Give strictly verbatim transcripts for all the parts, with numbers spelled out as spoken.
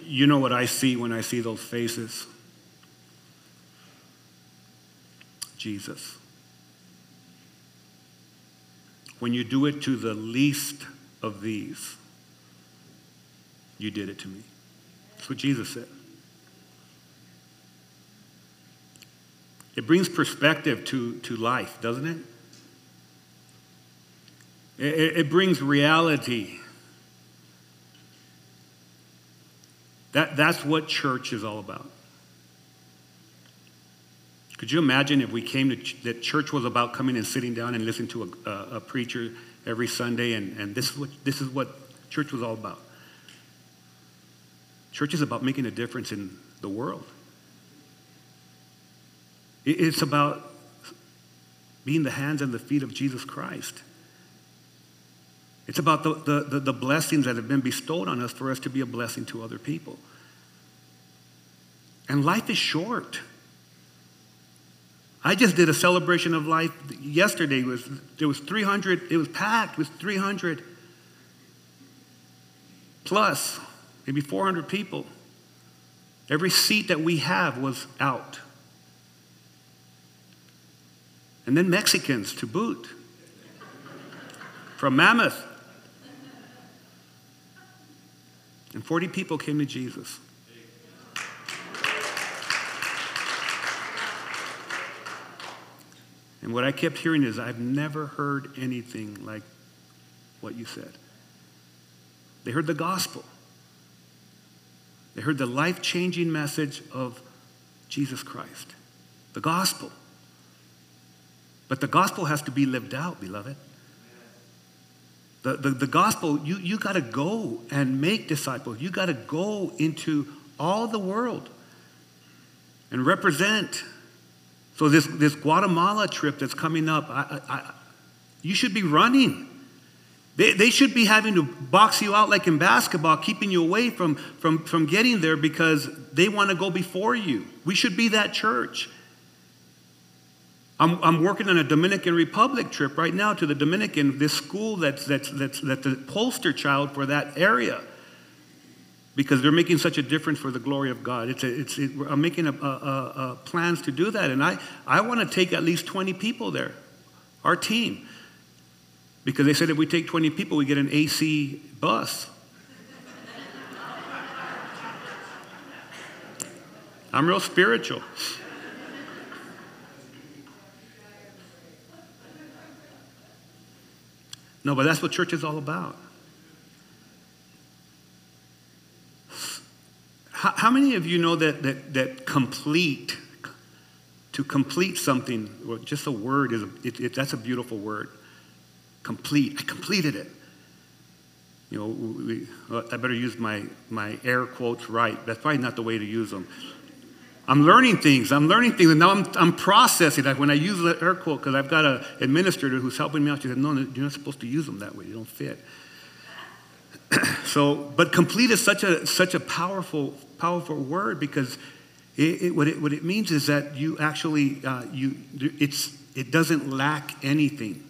You know what I see when I see those faces? Jesus. When you do it to the least of these, you did it to me. That's what Jesus said. It brings perspective to, to life, doesn't it? It, it brings reality. That, that's what church is all about. Could you imagine if we came to, ch- that church was about coming and sitting down and listening to a, a, a preacher every Sunday, and, and this is what this is what church was all about. Church is about making a difference in the world. It, it's about being the hands and the feet of Jesus Christ. It's about the, the, the, the blessings that have been bestowed on us for us to be a blessing to other people. And life is short. I just did a celebration of life yesterday. It was, there was three hundred, it was packed with three hundred plus, maybe four hundred people. Every seat that we have was out. And then Mexicans to boot. From Mammoth. And forty people came to Jesus. And what I kept hearing is, I've never heard anything like what you said. They heard the gospel. They heard the life-changing message of Jesus Christ. The gospel. But the gospel has to be lived out, beloved. The, the, the gospel, you, you got to go and make disciples. You got to go into all the world and represent. So this, this Guatemala trip that's coming up, I, I, I, you should be running. They, they should be having to box you out like in basketball, keeping you away from, from, from getting there because they want to go before you. We should be that church. I'm, I'm working on a Dominican Republic trip right now to the Dominican, this school that's, that's, that's, that's the poster child for that area. Because they're making such a difference for the glory of God. It's a, it's, it, I'm making a, a, a, a plans to do that. And I, I want to take at least twenty people there, our team. Because they said if we take twenty people, we get an A C bus. I'm real spiritual. No, but that's what church is all about. How, how many of you know that, that, that complete, to complete something, well, just a word, is a, it, it, that's a beautiful word. Complete. I completed it. You know, we, well, I better use my, my air quotes right. That's probably not the way to use them. I'm learning things. I'm learning things, and now I'm, I'm processing. Like when I use the air quote, because I've got an administrator who's helping me out. She said, no, you're not supposed to use them that way. You don't fit. So, but complete is such a such a powerful powerful word because it, it, what it what it means is that you actually uh, you it's it doesn't lack anything.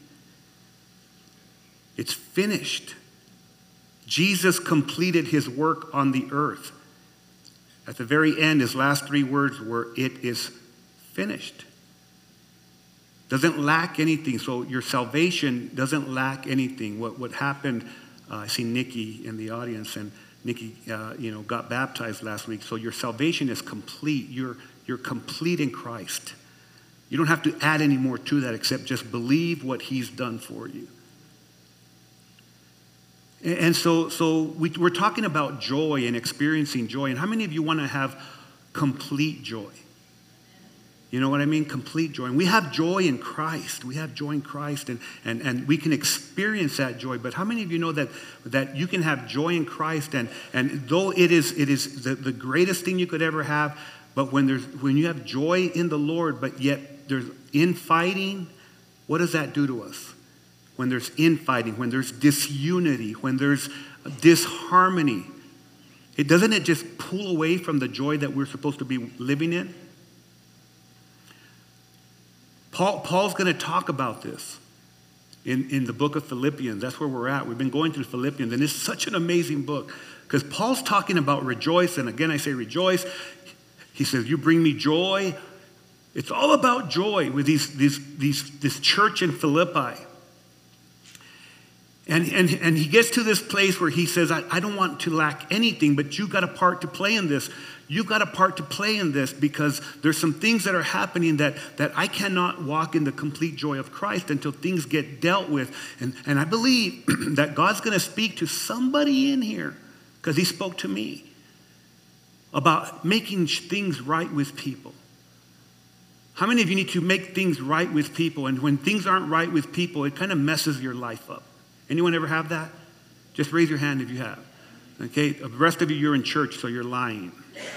It's finished. Jesus completed his work on the earth. At the very end, his last three words were, "It is finished." Doesn't lack anything. So your salvation doesn't lack anything. What what happened? Uh, I see Nikki in the audience, and Nikki, uh, you know, got baptized last week. So your salvation is complete. You're you're complete in Christ. You don't have to add any more to that except just believe what he's done for you. And, and so so we, we're talking about joy and experiencing joy. And how many of you want to have complete joy? You know what I mean? Complete joy. And we have joy in Christ. We have joy in Christ, and, and, and we can experience that joy. But how many of you know that, that you can have joy in Christ, and, and though it is it is the, the greatest thing you could ever have, but when there's when you have joy in the Lord, but yet there's infighting, what does that do to us? When there's infighting, when there's disunity, when there's disharmony, it doesn't it just pull away from the joy that we're supposed to be living in? Paul, Paul's going to talk about this in, in the book of Philippians. That's where we're at. We've been going through Philippians, and it's such an amazing book. Because Paul's talking about rejoice, and again I say rejoice. He says, you bring me joy. It's all about joy with these, these, these, this church in Philippi. And, and, and he gets to this place where he says, I, I don't want to lack anything, but you've got a part to play in this. You've got a part to play in this because there's some things that are happening that, that I cannot walk in the complete joy of Christ until things get dealt with. And, and I believe that God's going to speak to somebody in here, because he spoke to me, about making things right with people. How many of you need to make things right with people? And when things aren't right with people, it kind of messes your life up. Anyone ever have that? Just raise your hand if you have. Okay, the rest of you, you're in church, so you're lying.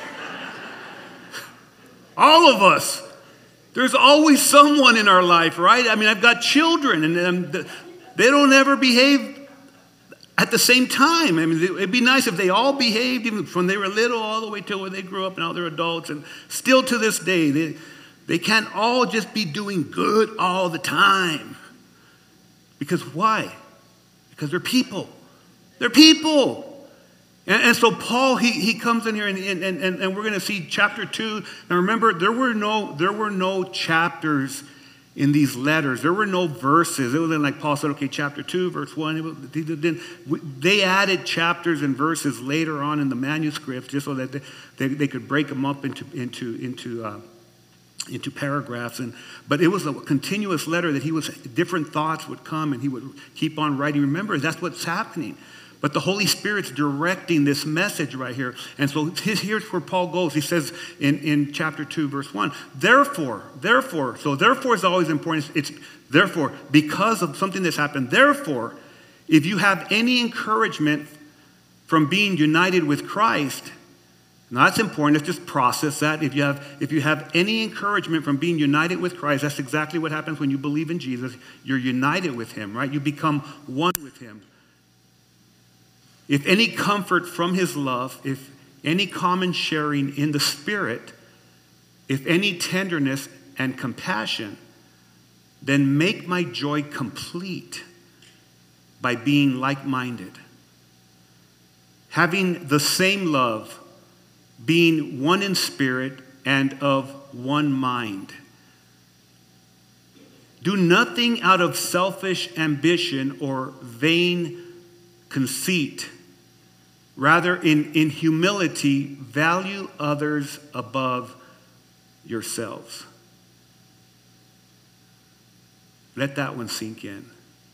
All of us. There's always someone in our life, right? I mean, I've got children, and they don't ever behave at the same time. I mean, it'd be nice if they all behaved, even from they were little all the way till when they grew up and now they're adults. And still to this day, they, they can't all just be doing good all the time. Because why? Because they're people. They're people. And, and so Paul, he, he comes in here and, and, and, and we're going to see chapter two. And remember, there were no, there were no chapters in these letters. There were no verses. It wasn't like Paul said, okay, chapter two, verse one. It was, they added chapters and verses later on in the manuscripts just so that they, they, they could break them up into, into, into, uh, into paragraphs. And but it was a continuous letter that he was, different thoughts would come and he would keep on writing. Remember, that's what's happening. But the Holy Spirit's directing this message right here. And so here's where Paul goes. He says in, in chapter two, verse one, therefore, therefore, so therefore is always important. It's therefore, because of something that's happened. Therefore, if you have any encouragement from being united with Christ, now that's important. Let's just process that. If you have, if you have any encouragement from being united with Christ, that's exactly what happens when you believe in Jesus. You're united with him, right? You become one with him. If any comfort from his love, if any common sharing in the Spirit, if any tenderness and compassion, then make my joy complete by being like-minded, having the same love, being one in spirit and of one mind. Do nothing out of selfish ambition or vain conceit. Rather, in, in humility, value others above yourselves. Let that one sink in.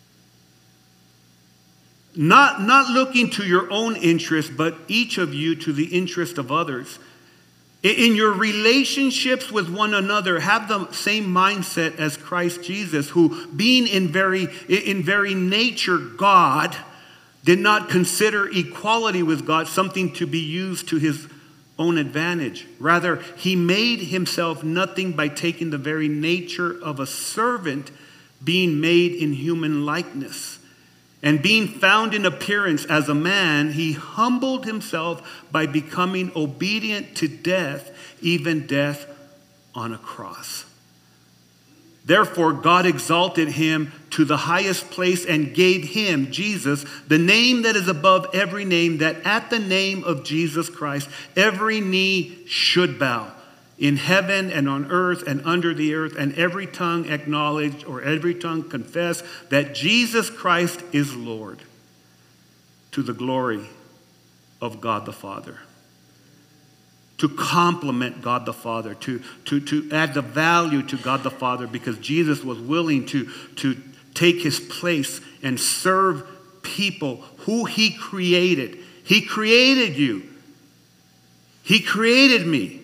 Not, not looking to your own interest, but each of you to the interest of others. In, in your relationships with one another, have the same mindset as Christ Jesus, who, being in very, in very nature God, did not consider equality with God something to be used to his own advantage. Rather, he made himself nothing by taking the very nature of a servant, being made in human likeness. And being found in appearance as a man, he humbled himself by becoming obedient to death, even death on a cross. Therefore, God exalted him to the highest place and gave him, Jesus, the name that is above every name, that at the name of Jesus Christ, every knee should bow in heaven and on earth and under the earth, and every tongue acknowledge or every tongue confess that Jesus Christ is Lord, to the glory of God the Father. To complement God the Father, to, to, to add the value to God the Father, because Jesus was willing to, to take his place and serve people who he created. He created you. He created me.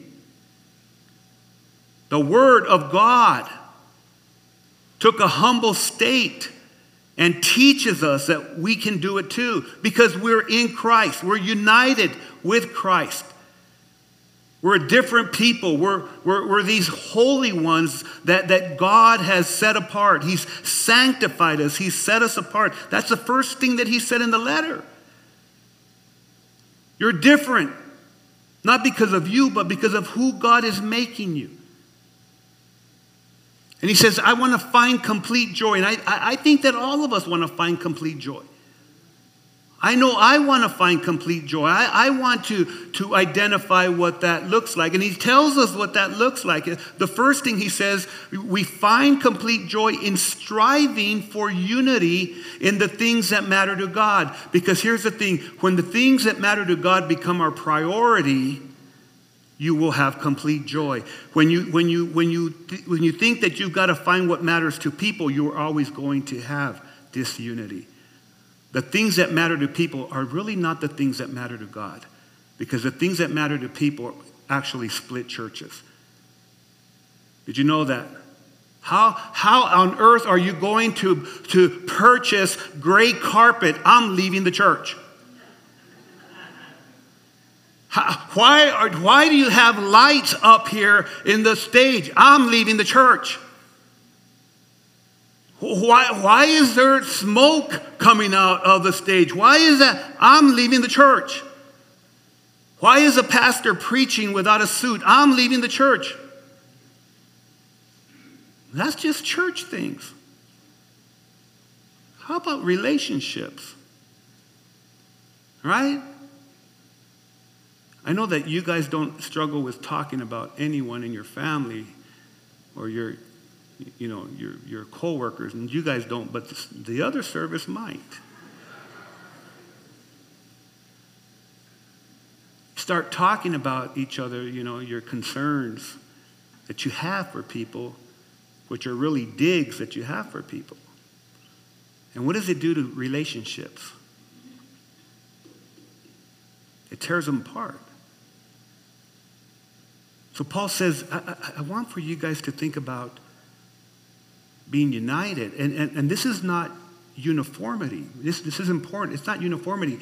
The Word of God took a humble state and teaches us that we can do it too, because we're in Christ. We're united with Christ. We're a different people. We're, we're, we're these holy ones that, that God has set apart. He's sanctified us. He's set us apart. That's the first thing that he said in the letter. You're different. Not because of you, but because of who God is making you. And he says, I want to find complete joy. And I, I think that all of us want to find complete joy. I know I want to find complete joy. I, I want to, to identify what that looks like. And he tells us what that looks like. The first thing he says, we find complete joy in striving for unity in the things that matter to God. Because here's the thing, when the things that matter to God become our priority, you will have complete joy. When you, when you, when you, when you think that you've got to find what matters to people, you're always going to have disunity. The things that matter to people are really not the things that matter to God, because the things that matter to people actually split churches. Did you know that? How, how on earth are you going to, to purchase gray carpet? I'm leaving the church. How, why, are, why do you have lights up here in the stage? I'm leaving the church. Why, why is there smoke coming out of the stage? Why is that? I'm leaving the church. Why is a pastor preaching without a suit? I'm leaving the church. That's just church things. How about relationships? Right? I know that you guys don't struggle with talking about anyone in your family or your you know, your, your co-workers, and you guys don't, but the other service might. Start talking about each other, you know, your concerns that you have for people, which are really digs that you have for people. And what does it do to relationships? It tears them apart. So Paul says, I, I, I want for you guys to think about being united. And, and, and this is not uniformity. This, this is important. It's not uniformity.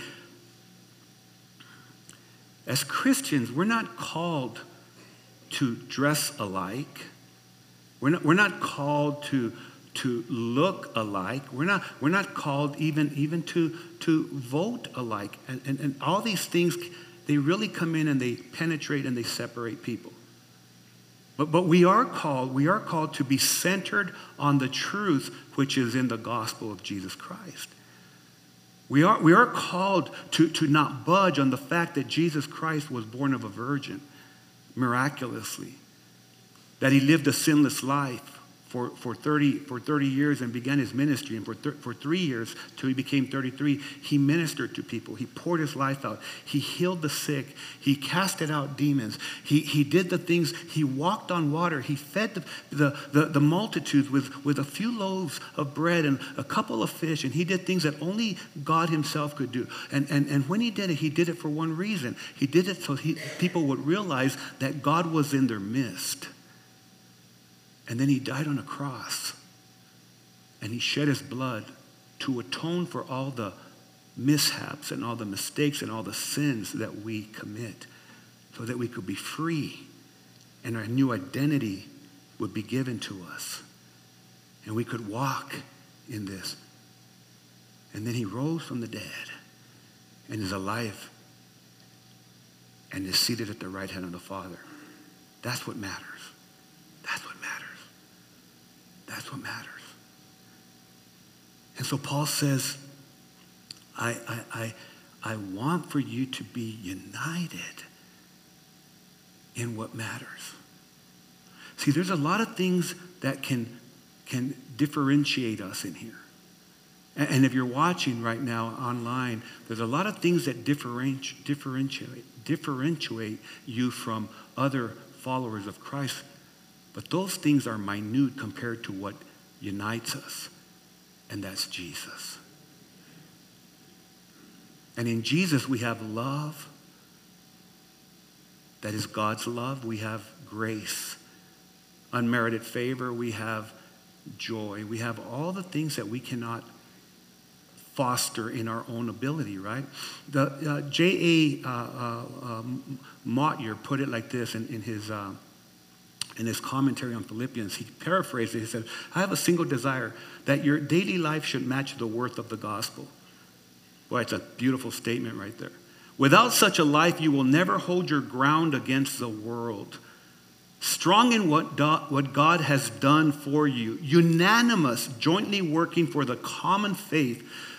As Christians, we're not called to dress alike. We're not, we're not called to, to look alike. We're not, we're not called even, even to, to vote alike. And, and, and all these things, they really come in and they penetrate and they separate people. But, but we are called, we are called to be centered on the truth which is in the gospel of Jesus Christ. We are, we are called to, to not budge on the fact that Jesus Christ was born of a virgin miraculously, that he lived a sinless life for, for, thirty, for thirty years and began his ministry. And for, th- for three years, till he became thirty-three, he ministered to people. He poured his life out. He healed the sick. He casted out demons. He, he did the things. He walked on water. He fed the, the, the, the multitudes with, with a few loaves of bread and a couple of fish. And he did things that only God himself could do. And, and, and when he did it, he did it for one reason. He did it so he, people would realize that God was in their midst. And then he died on a cross. And he shed his blood to atone for all the mishaps and all the mistakes and all the sins that we commit, so that we could be free and our new identity would be given to us. And we could walk in this. And then he rose from the dead and is alive and is seated at the right hand of the Father. That's what matters. That's what matters. That's what matters. And so Paul says, I, I, I, I want for you to be united in what matters. See, there's a lot of things that can, can differentiate us in here. And, and if you're watching right now online, there's a lot of things that differentiate, differentiate, differentiate you from other followers of Christ. But those things are minute compared to what unites us, and that's Jesus. And in Jesus, we have love. That is God's love. We have grace, unmerited favor. We have joy. We have all the things that we cannot foster in our own ability, right? The uh, J A Uh, uh, um, Motyer put it like this in, in his... Uh, In his commentary on Philippians, he paraphrased it. He said, I have a single desire, that your daily life should match the worth of the gospel. Boy, it's a beautiful statement right there. Without such a life, you will never hold your ground against the world. Strong in what, do, what God has done for you, unanimous, jointly working for the common faith,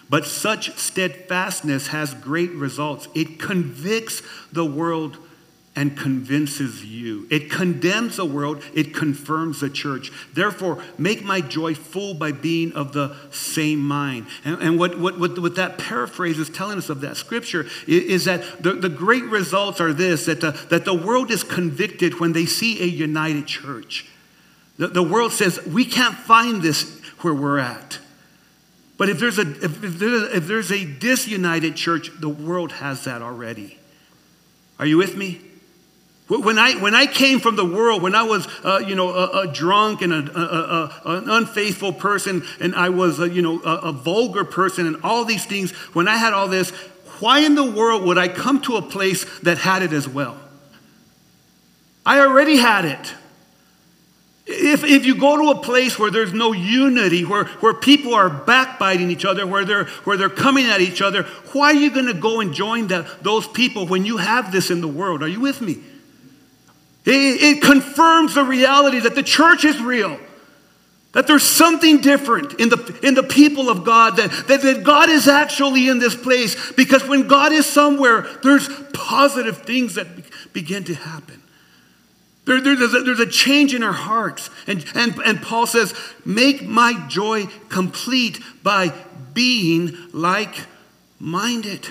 But such steadfastness has great results. It convicts the world and convinces you. It condemns the world. It confirms the church. Therefore, make my joy full by being of the same mind. And, and what, what, what, what that paraphrase is telling us of that scripture is, is that the, the great results are this, that the, that the world is convicted when they see a united church. The, the world says, we can't find this where we're at. But if there's a if, if, there's, if there's a disunited church, the world has that already. Are you with me? When I when I came from the world, when I was uh, you know a, a drunk and a, a, a, an unfaithful person, and I was a, you know a, a vulgar person, and all these things, when I had all this, why in the world would I come to a place that had it as well? I already had it. If, if you go to a place where there's no unity, where, where people are backbiting each other, where they're, where they're coming at each other, why are you going to go and join that, those people when you have this in the world? Are you with me? It, it confirms the reality that the church is real, that there's something different in the, in the people of God, that, that, that God is actually in this place. Because when God is somewhere, there's positive things that be, begin to happen. There, there, there's, a, there's a change in our hearts. And, and, and Paul says, make my joy complete by being like-minded.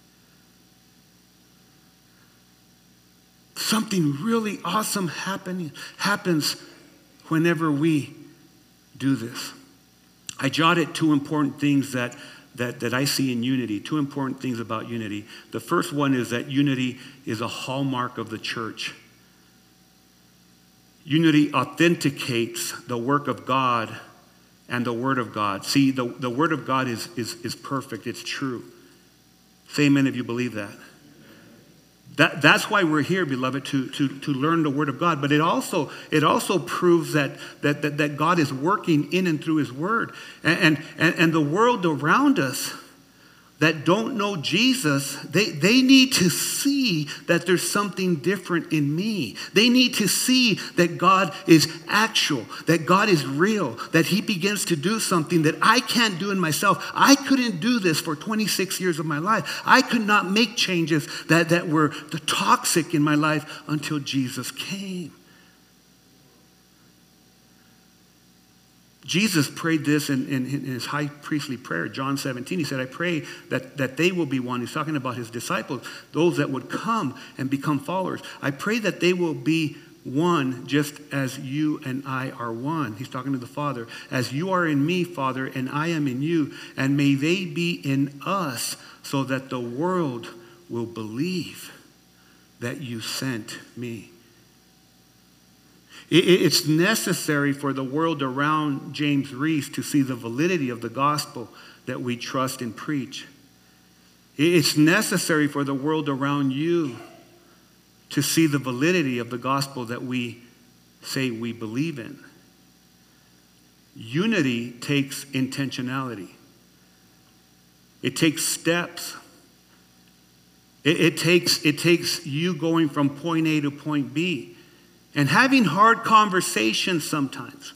Something really awesome happening, happens whenever we do this. I jotted two important things that, that, that I see in unity, two important things about unity. The first one is that unity is a hallmark of the church. Unity authenticates the work of God and the Word of God. See, the, the Word of God is, is, is perfect. It's true. Say amen if you believe that. That, that's why we're here, beloved, to, to, to learn the Word of God. But it also, it also proves that, that, that, that God is working in and through His Word. And, and, and the world around us that don't know Jesus, they, they need to see that there's something different in me. They need to see that God is actual, that God is real, that He begins to do something that I can't do in myself. I couldn't do this for twenty-six years of my life. I could not make changes that, that were toxic in my life until Jesus came. Jesus prayed this in, in, in his high priestly prayer, John seventeen. He said, I pray that, that they will be one. He's talking about his disciples, those that would come and become followers. I pray that they will be one just as you and I are one. He's talking to the Father. As you are in me, Father, and I am in you, and may they be in us so that the world will believe that you sent me. It's necessary for the world around James Reese to see the validity of the gospel that we trust and preach. It's necessary for the world around you to see the validity of the gospel that we say we believe in. Unity takes intentionality. It takes steps. It, it takes, it takes you going from point A to point B. And having hard conversations sometimes.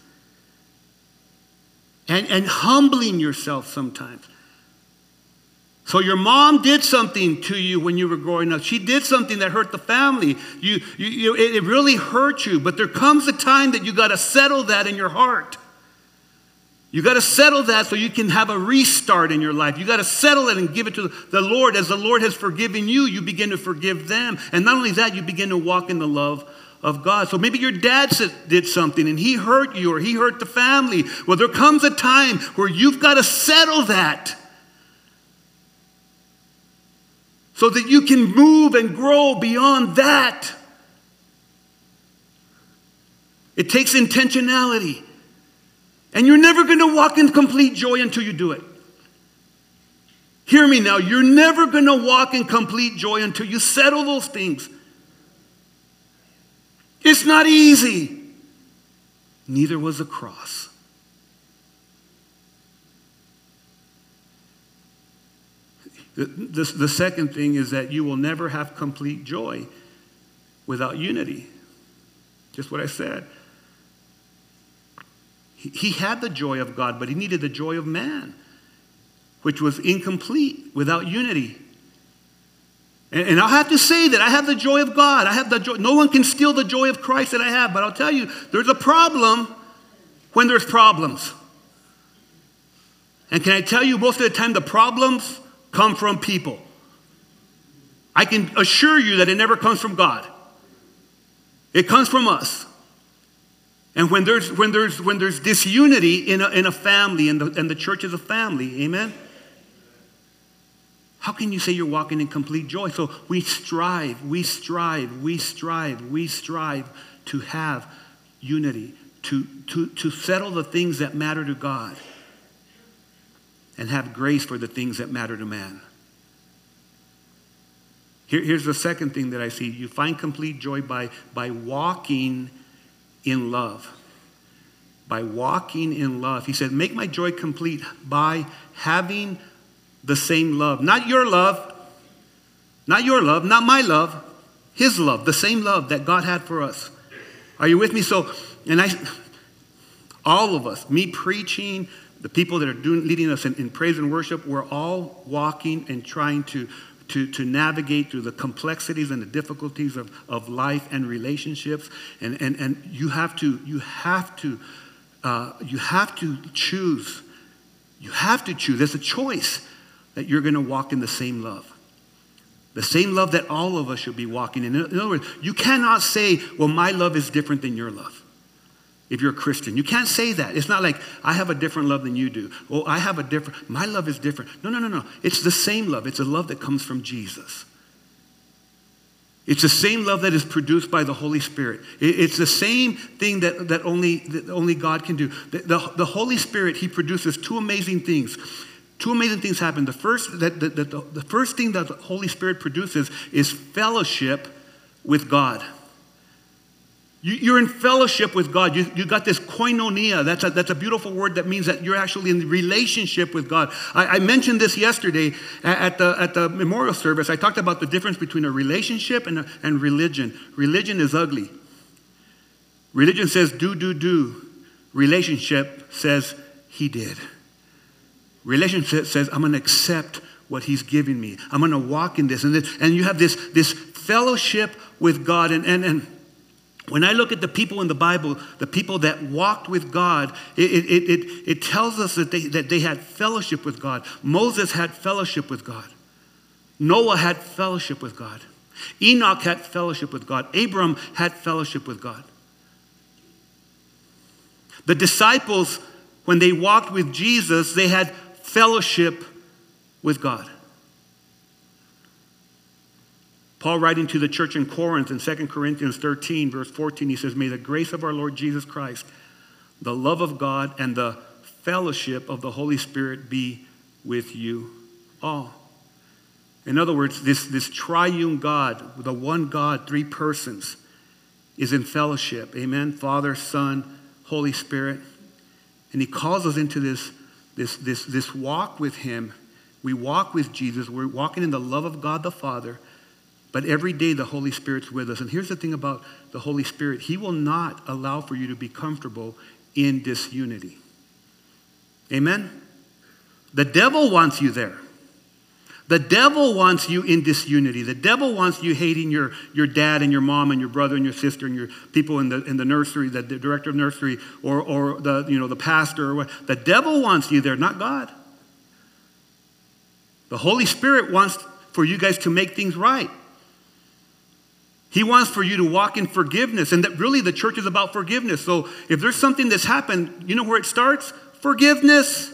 And, and humbling yourself sometimes. So your mom did something to you when you were growing up. She did something that hurt the family. You, you, you, it, it really hurt you. But there comes a time that you got to settle that in your heart. You got to settle that so you can have a restart in your life. You got to settle it and give it to the Lord. As the Lord has forgiven you, you begin to forgive them. And not only that, you begin to walk in the love of God. So maybe your dad did something and he hurt you or he hurt the family. Well, there comes a time where you've got to settle that so that you can move and grow beyond that. It takes intentionality. And you're never going to walk in complete joy until you do it. Hear me now. You're never going to walk in complete joy until you settle those things. It's not easy. Neither was the cross. The, the, the second thing is that you will never have complete joy without unity. Just what I said. He, he had the joy of God, but he needed the joy of man. which was incomplete without unity. And, and I'll have to say that I have the joy of God. I have the joy. No one can steal the joy of Christ that I have. But I'll tell you, there's a problem when there's problems. And can I tell you, most of the time the problems come from people. I can assure you that it never comes from God. It comes from us. And when there's when there's when there's disunity in a, in a family, and the, and the church is a family, amen? How can you say you're walking in complete joy? So we strive, we strive, we strive, we strive to have unity, to, to, to settle the things that matter to God, and have grace for the things that matter to man. Here, here's the second thing that I see. You find complete joy by, by walking in love. By walking in love. He said, make my joy complete by having the same love. Not your love. Not your love. Not my love. His love. The same love that God had for us. Are you with me? So, and I, all of us, me preaching, the people that are doing, leading us in, in praise and worship, we're all walking and trying to To, to navigate through the complexities and the difficulties of, of life and relationships. And, and, and you have to, you have to, uh, you have to choose. You have to choose. There's a choice that you're going to walk in the same love. The same love that all of us should be walking in. In other words, you cannot say, well, my love is different than your love. If you're a Christian, you can't say that. It's not like I have a different love than you do. Oh, I have a different, my love is different. No, no, no, no. It's the same love. It's a love that comes from Jesus. It's the same love that is produced by the Holy Spirit. It's the same thing that, that, only, that only God can do. The, the, the Holy Spirit, he produces two amazing things. Two amazing things happen. The first, that, that, that the, the first thing that the Holy Spirit produces is fellowship with God. You're in fellowship with God. You, you got this koinonia. That's a, that's a beautiful word that means that you're actually in relationship with God. I, I mentioned this yesterday at the, at the memorial service. I talked about the difference between a relationship and, a, and religion. Religion is ugly. Religion says do, do, do. Relationship says he did. Relationship says I'm going to accept what he's giving me. I'm going to walk in this. And, this, and you have this, this fellowship with God. And, and, and when I look at the people in the Bible, the people that walked with God, it, it, it, it tells us that they, that they had fellowship with God. Moses had fellowship with God. Noah had fellowship with God. Enoch had fellowship with God. Abram had fellowship with God. The disciples, when they walked with Jesus, they had fellowship with God. Paul, writing to the church in Corinth in Second Corinthians thirteen, verse fourteen, he says, may the grace of our Lord Jesus Christ, the love of God, and the fellowship of the Holy Spirit be with you all. In other words, this, this triune God, the one God, three persons, is in fellowship. Amen? Father, Son, Holy Spirit. And he calls us into this, this, this, this walk with him. We walk with Jesus. We're walking in the love of God the Father. But every day the Holy Spirit's with us. And here's the thing about the Holy Spirit. He will not allow for you to be comfortable in disunity. Amen? The devil wants you there. The devil wants you in disunity. The devil wants you hating your, your dad and your mom and your brother and your sister and your people in the in the nursery, the, the director of nursery, or or the you know the pastor or what. The devil wants you there, not God. The Holy Spirit wants for you guys to make things right. He wants for you to walk in forgiveness, and that really the church is about forgiveness. So if there's something that's happened, you know where it starts? Forgiveness.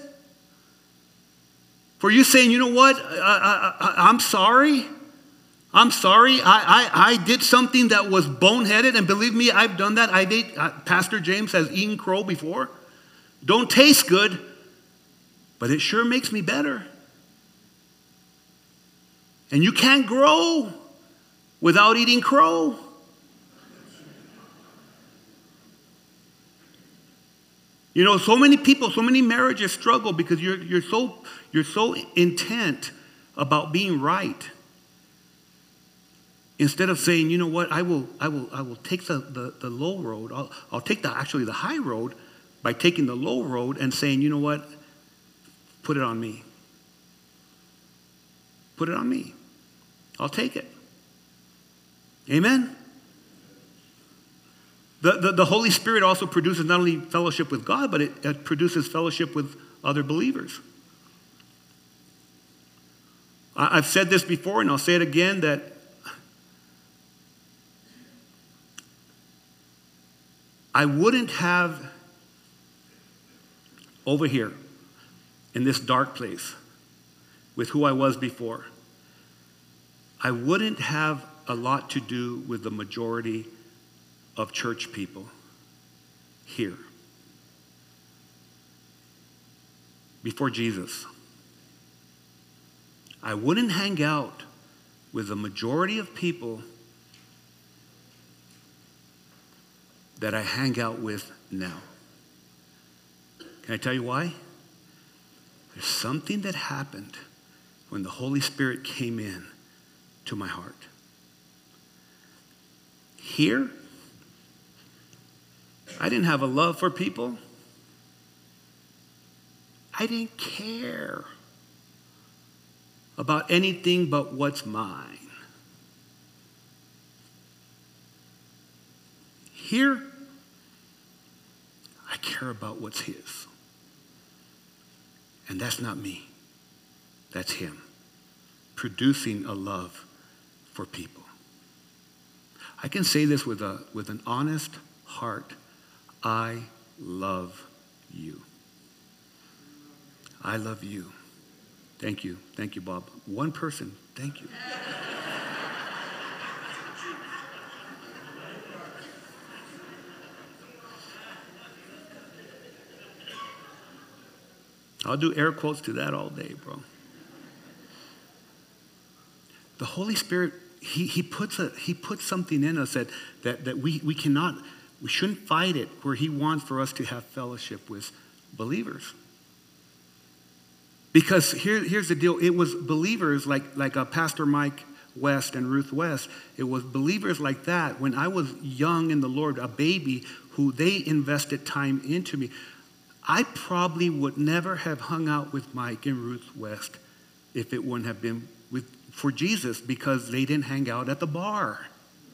For you saying, you know what, I, I, I, I'm sorry. I'm sorry. I, I, I did something that was boneheaded, and believe me, I've done that. I've ate, uh, Pastor James has eaten crow before. Don't taste good, but it sure makes me better. And you can't grow without eating crow. You know, so many people, so many marriages struggle because you're, you're, so, you're so intent about being right. Instead of saying, you know what, I will, I will, I will take the, the, the low road. I'll, I'll take the actually the high road by taking the low road and saying, you know what, put it on me. put it on me. I'll take it. Amen? The, the, the Holy Spirit also produces not only fellowship with God, but it, it produces fellowship with other believers. I, I've said this before, and I'll say it again, that I wouldn't have over here in this dark place with who I was before. I wouldn't have a lot to do with the majority of church people here before Jesus. I wouldn't hang out with the majority of people that I hang out with now. Can I tell you why? There's something that happened when the Holy Spirit came in to my heart. Here, I didn't have a love for people. I didn't care about anything but what's mine. Here, I care about what's his. And that's not me. That's him, producing a love for people. I can say this with a with an honest heart. I love you. I love you. Thank you. Thank you, Bob. One person. Thank you. I'll do air quotes to that all day, bro. The Holy Spirit, he, he puts a he puts something in us that, that, that we, we cannot, we shouldn't fight it, where he wants for us to have fellowship with believers. Because here, here's the deal. It was believers like, like uh, Pastor Mike West and Ruth West. It was believers like that when I was young in the Lord, a baby, who they invested time into me. I probably would never have hung out with Mike and Ruth West if it wouldn't have been with, for Jesus, because they didn't hang out at the bar.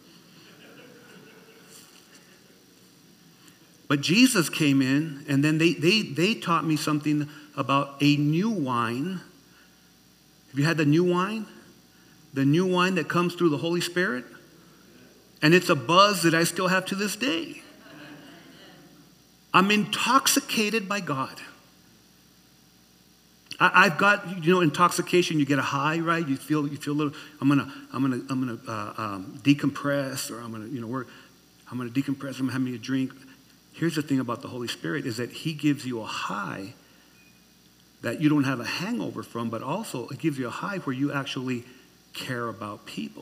But Jesus came in, and then they, they, they taught me something about a new wine. Have you had the new wine? The new wine that comes through the Holy Spirit? And it's a buzz that I still have to this day. I'm intoxicated by God. I, I've got, you know, intoxication. You get a high, right? You feel, you feel a little. I'm gonna, I'm gonna, I'm gonna uh, um, decompress, or I'm gonna, you know, work. I'm gonna decompress. I'm gonna have me a drink. Here's the thing about the Holy Spirit is that He gives you a high that you don't have a hangover from, but also it gives you a high where you actually care about people.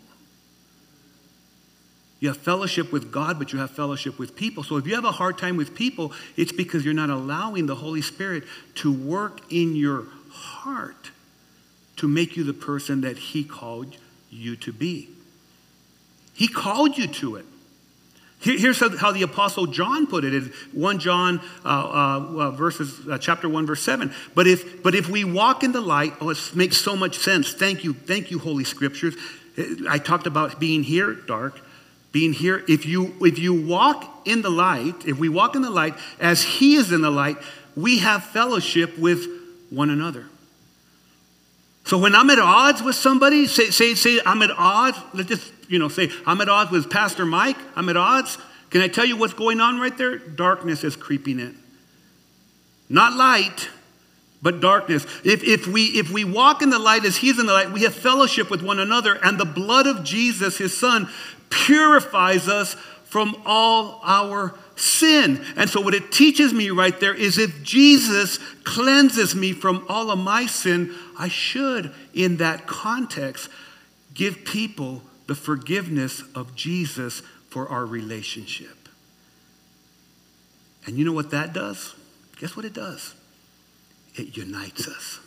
You have fellowship with God, but you have fellowship with people. So if you have a hard time with people, it's because you're not allowing the Holy Spirit to work in your heart to make you the person that He called you to be. He called you to it. Here's how the Apostle John put it in First John uh, uh, verses, uh, chapter one, verse seven. But if, but if we walk in the light, oh, it makes so much sense. Thank you, thank you, Holy Scriptures. I talked about being here, dark. Being here, if you if you walk in the light, if we walk in the light as He is in the light, we have fellowship with one another. So when I'm at odds with somebody, say say say I'm at odds. Let's just you know say I'm at odds with Pastor Mike. I'm at odds. Can I tell you what's going on right there? Darkness is creeping in. Not light, but darkness. If if we if we walk in the light as He's in the light, we have fellowship with one another, and the blood of Jesus, His Son, purifies us from all our sin. And so what it teaches me right there is if Jesus cleanses me from all of my sin, I should, in that context, give people the forgiveness of Jesus for our relationship. And you know what that does? Guess what it does? It unites us.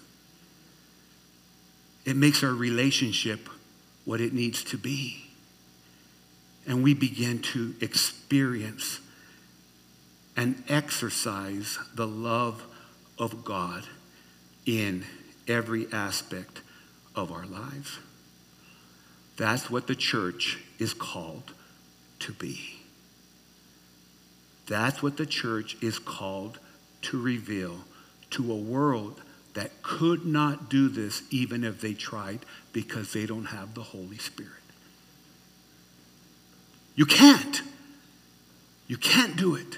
It makes our relationship what it needs to be. And we begin to experience and exercise the love of God in every aspect of our lives. That's what the church is called to be. That's what the church is called to reveal to a world that could not do this even if they tried, because they don't have the Holy Spirit. You can't. You can't do it.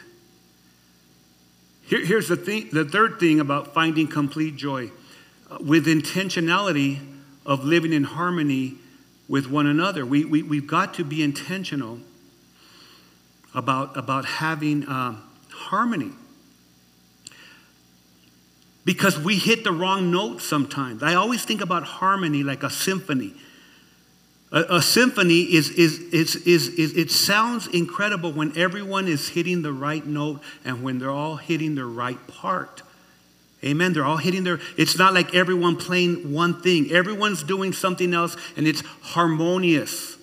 Here, here's the thing, the third thing about finding complete joy. Uh, with intentionality of living in harmony with one another. We, we, we've got to be intentional about, about having uh, harmony. Because we hit the wrong note sometimes. I always think about harmony like a symphony. A, a symphony is, is, is, is, is, it sounds incredible when everyone is hitting the right note and when they're all hitting the right part. Amen. They're all hitting their, it's not like everyone playing one thing. Everyone's doing something else and it's harmonious.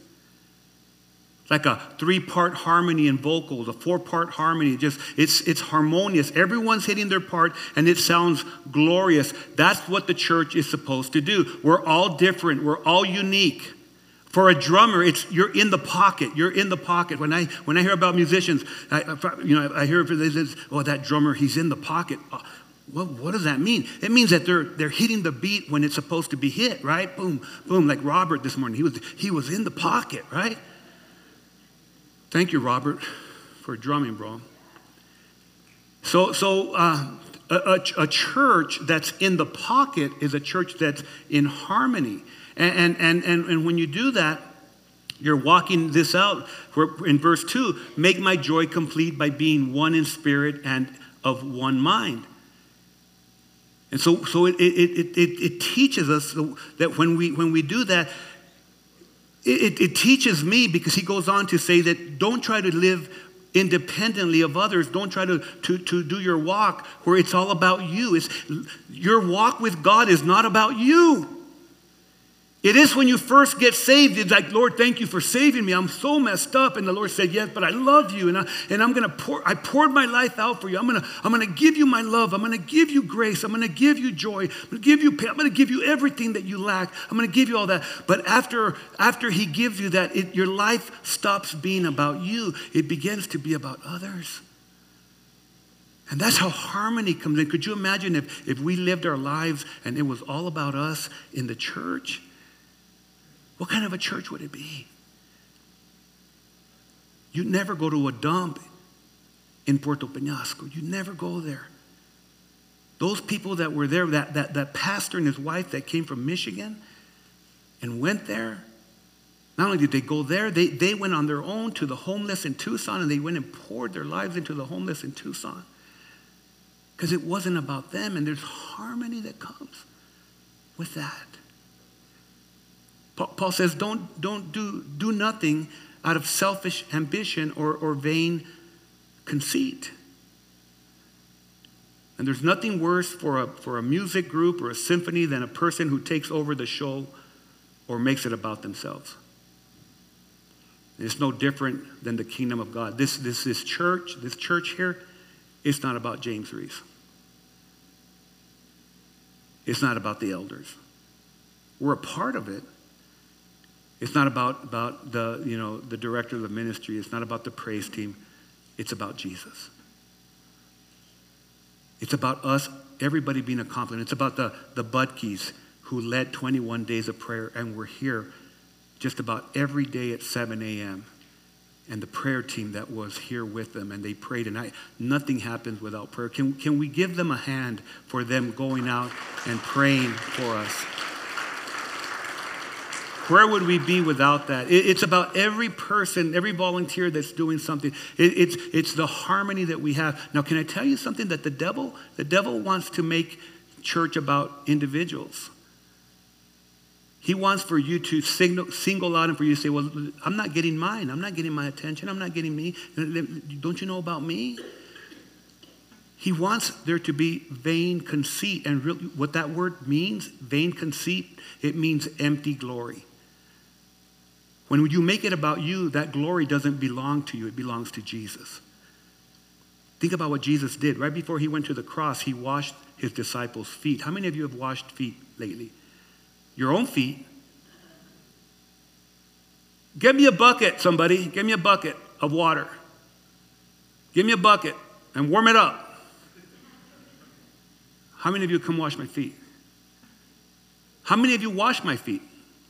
Like a three-part harmony in vocals, a four-part harmony. Just it's it's harmonious. Everyone's hitting their part, and it sounds glorious. That's what the church is supposed to do. We're all different. We're all unique. For a drummer, it's you're in the pocket. You're in the pocket. When I when I hear about musicians, I, you know, I hear they say, "Oh, that drummer, he's in the pocket." Well, what does that mean? It means that they're they're hitting the beat when it's supposed to be hit, right? Boom, boom. Like Robert this morning, he was he was in the pocket, right? Thank you, Robert, for drumming, bro. So, so uh, a, a, a church that's in the pocket is a church that's in harmony. And, and, and, and when you do that, you're walking this out. In verse two, make my joy complete by being one in spirit and of one mind. And so, so it, it, it, it, it teaches us that when we, when we do that, It, it teaches me, because he goes on to say that don't try to live independently of others. Don't try to, to, to do your walk where it's all about you. It's, your walk with God is not about you. It is when you first get saved. It's like, Lord, thank you for saving me. I'm so messed up. And the Lord said, yes, but I love you. And, I, and I'm going to pour, I poured my life out for you. I'm going to I'm going to give you my love. I'm going to give you grace. I'm going to give you joy. I'm going to give you pain. I'm going to give you everything that you lack. I'm going to give you all that. But after, after he gives you that, it, your life stops being about you. It begins to be about others. And that's how harmony comes in. Could you imagine if, if we lived our lives and it was all about us in the church? What kind of a church would it be? You'd never go to a dump in Puerto Peñasco. You'd never go there. Those people that were there, that, that, that pastor and his wife that came from Michigan and went there, not only did they go there, they, they went on their own to the homeless in Tucson, and they went and poured their lives into the homeless in Tucson. Because it wasn't about them, and there's harmony that comes with that. Paul says, don't, don't do, do nothing out of selfish ambition or, or vain conceit. And there's nothing worse for a, for a music group or a symphony than a person who takes over the show or makes it about themselves. It's no different than the kingdom of God. This, this, this church, this church here, it's not about James Reese. It's not about the elders. We're a part of it. It's not about, about the, you know, the director of the ministry. It's not about the praise team. It's about Jesus. It's about us, everybody being a complement. It's about the, the Budkeys who led twenty-one days of prayer and were here just about every day at seven a.m. And the prayer team that was here with them, and they prayed. And I, nothing happens without prayer. Can, can we give them a hand for them going out and praying for us? Where would we be without that? It, it's about every person, every volunteer that's doing something. It, it's, it's the harmony that we have. Now, can I tell you something? That the devil, the devil wants to make church about individuals. He wants for you to signal, single out and for you to say, well, I'm not getting mine. I'm not getting my attention. I'm not getting me. Don't you know about me? He wants there to be vain conceit. And really, what that word means, vain conceit, it means empty glory. When you make it about you, that glory doesn't belong to you. It belongs to Jesus. Think about what Jesus did. Right before he went to the cross, he washed his disciples' feet. How many of you have washed feet lately? your own feet. Get me a bucket, somebody. Get me a bucket of water. Give me a bucket and warm it up. How many of you come wash my feet? How many of you wash my feet?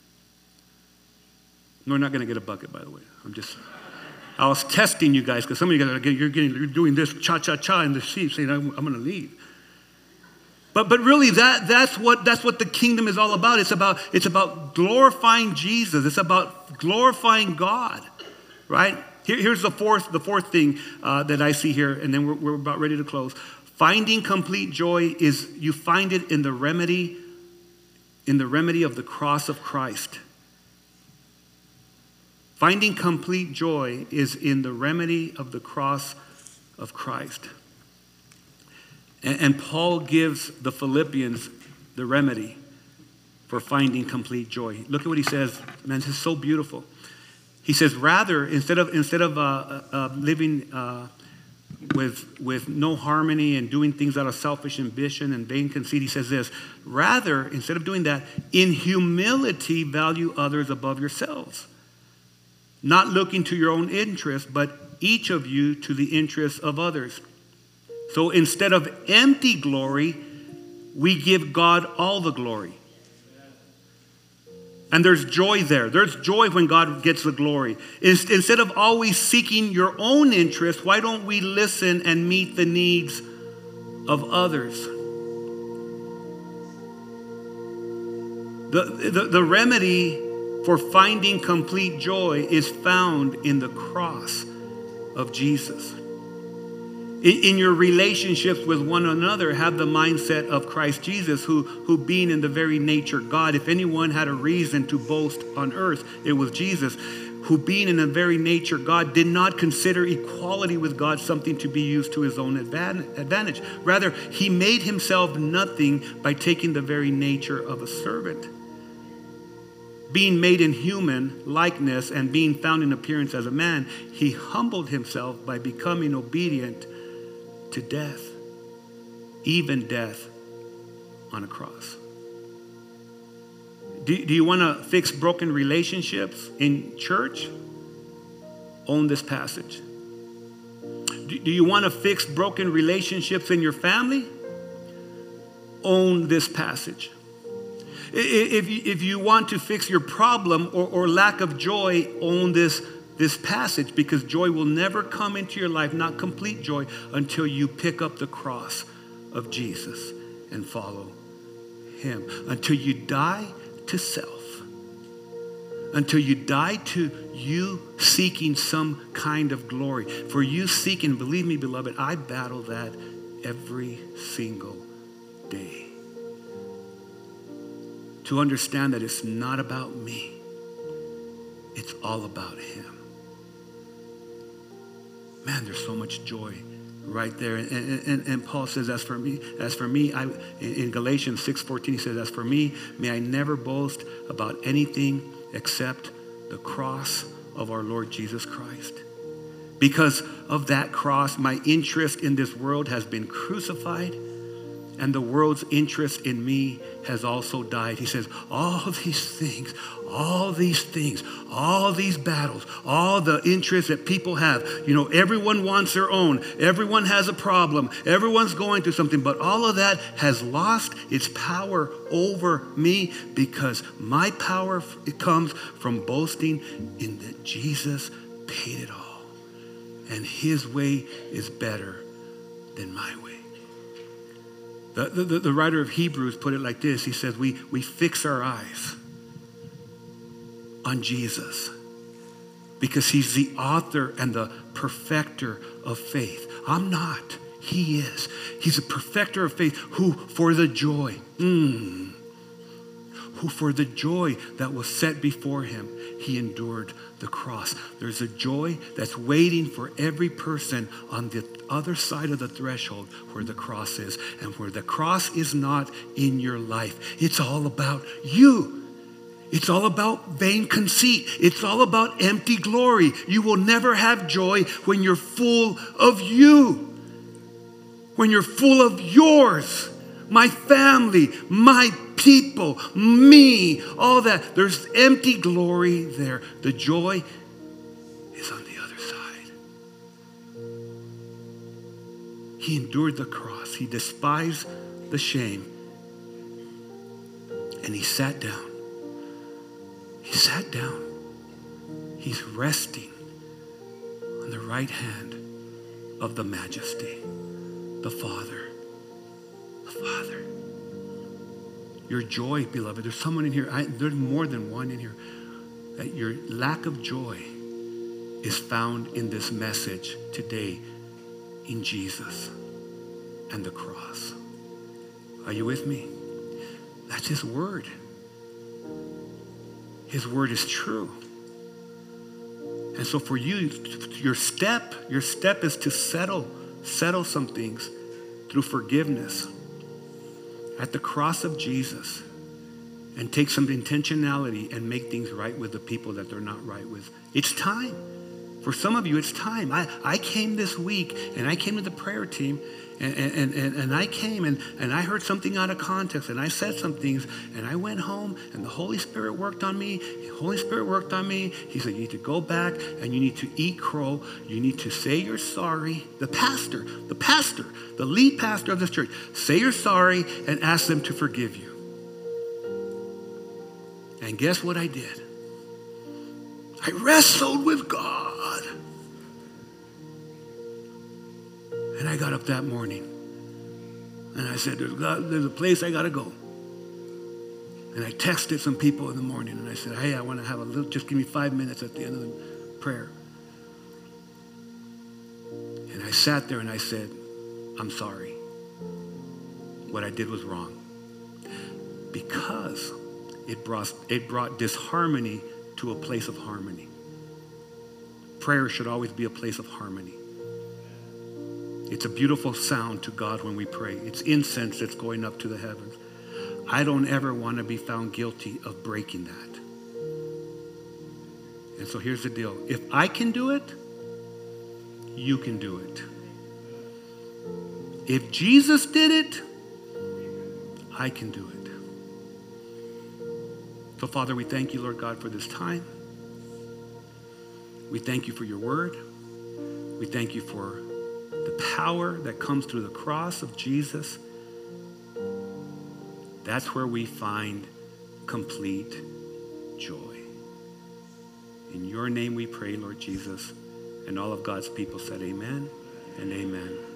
No, we're not going to get a bucket, by the way. I'm just, I was testing you guys because some of you guys are getting, you're, getting, you're doing this cha-cha-cha in the seat saying, I'm, I'm going to leave. But, but really, that, that's, what, that's what the kingdom is all about. It's about. It's about glorifying Jesus. It's about glorifying God, right? Here, here's the fourth, the fourth thing uh, that I see here, and then we're, we're about ready to close. Finding complete joy is, you find it in the remedy, in the remedy of the cross of Christ. Finding complete joy is in the remedy of the cross of Christ. And, and Paul gives the Philippians the remedy for finding complete joy. Look at what he says. Man, this is so beautiful. He says, rather, instead of instead of uh, uh, living uh, with with no harmony and doing things out of selfish ambition and vain conceit, he says this: rather, instead of doing that, in humility value others above yourselves, not looking to your own interest, but each of you to the interests of others. So instead of empty glory, we give God all the glory. And there's joy there. There's joy when God gets the glory. Instead of always seeking your own interest, why don't we listen and meet the needs of others? The, the, the remedy for finding complete joy is found in the cross of Jesus. In, in your relationships with one another, have the mindset of Christ Jesus, who, who being in the very nature God, if anyone had a reason to boast on earth, it was Jesus, who being in the very nature God did not consider equality with God something to be used to his own advantage. Rather, he made himself nothing by taking the very nature of a servant. Being made in human likeness and being found in appearance as a man, he humbled himself by becoming obedient to death, even death on a cross. Do, do you want to fix broken relationships in church? Own this passage. Do, do you want to fix broken relationships in your family? Own this passage. If you, if you want to fix your problem or, or lack of joy, own this, this passage, because joy will never come into your life, not complete joy, until you pick up the cross of Jesus and follow him. Until you die to self. Until you die to you seeking some kind of glory. For you seeking, believe me, beloved, I battle that every single day. To understand that it's not about me. It's all about him. Man, there's so much joy right there. And, and, and Paul says, as for me, as for me, I, in Galatians six fourteen, he says, as for me, may I never boast about anything except the cross of our Lord Jesus Christ. Because of that cross, my interest in this world has been crucified, and the world's interest in me has also died. He says, all these things, all these things, all these battles, all the interests that people have, you know, everyone wants their own. Everyone has a problem. Everyone's going through something. But all of that has lost its power over me, because my power, it comes from boasting in that Jesus paid it all. And his way is better than my way. The, the, the writer of Hebrews put it like this. He says, we, we fix our eyes on Jesus because he's the author and the perfecter of faith. I'm not. He is. He's a perfecter of faith who for the joy, mm, who for the joy that was set before him, he endured the cross. There's a joy that's waiting for every person on the other side of the threshold where the cross is. And where the cross is not in your life, it's all about you. It's all about vain conceit. It's all about empty glory. You will never have joy when you're full of you. When you're full of yours, my family, my people, me, all that. There's empty glory there. The joy is on the other side. He endured the cross. He despised the shame. And he sat down. He sat down. He's resting on the right hand of the Majesty, the Father. The Father. Your joy, beloved, there's someone in here, I, there's more than one in here, that your lack of joy is found in this message today in Jesus and the cross. Are you with me? That's his word. His word is true. And so for you, your step, your step is to settle, settle some things through forgiveness at the cross of Jesus, and take some intentionality and make things right with the people that they're not right with. It's time. For some of you, it's time. I, I came this week, and I came to the prayer team, and, and, and, and I came, and, and I heard something out of context, and I said some things, and I went home, and the Holy Spirit worked on me. The Holy Spirit worked on me. He said, you need to go back, and you need to eat crow. You need to say you're sorry. The pastor, the pastor, the lead pastor of this church, say you're sorry and ask them to forgive you. And guess what I did? I wrestled with God. And I got up that morning and I said, there's, God, there's a place I got to go. And I texted some people in the morning and I said, hey, I want to have a little, just give me five minutes at the end of the prayer. And I sat there and I said, I'm sorry. What I did was wrong. Because it brought, it brought disharmony to a place of harmony. Prayer should always be a place of harmony. It's a beautiful sound to God when we pray. It's incense that's going up to the heavens. I don't ever want to be found guilty of breaking that. And so here's the deal. If I can do it, you can do it. If Jesus did it, I can do it. So Father, we thank you, Lord God, for this time. We thank you for your word. We thank you for the power that comes through the cross of Jesus. That's where we find complete joy. In your name we pray, Lord Jesus. And all of God's people said amen and amen.